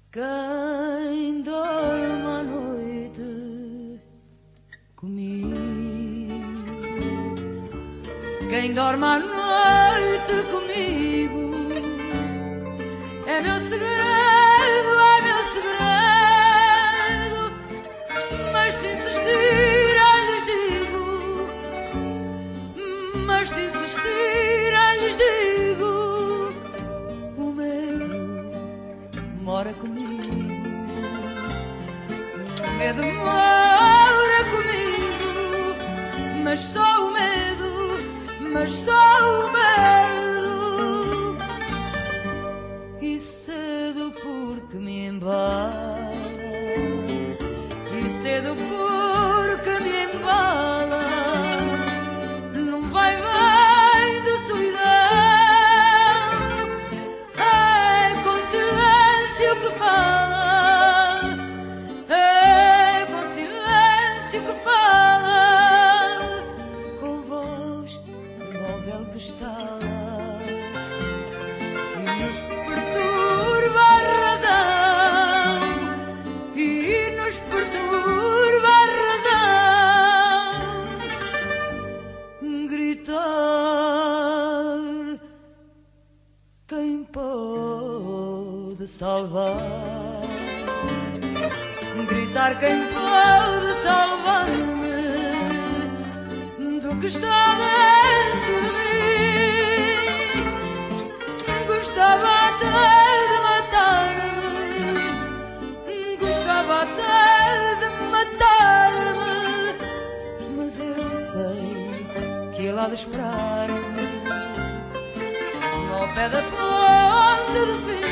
Quem dorme à noite comigo, quem dorme à noite comigo, é meu segredo, é meu segredo. Mas se insistir, ai lhes digo, mas se insistir, ai lhes digo, o medo mora comigo, o medo mora comigo, mas só o medo, mas só o medo. E cedo porque me embala, e cedo porque me embala, num vai-vai de solidão. É com silêncio que fala, é com silêncio que fala, com voz imóvel que estala e nos perturba a razão, e nos perturba a razão. Gritar quem pode salvar, gritar quem pode salvar-me do que está dentro de mim. Gostava até de matar-me, gostava até de matar-me, mas eu sei que ele há de esperar-me ao pé da ponte do fim.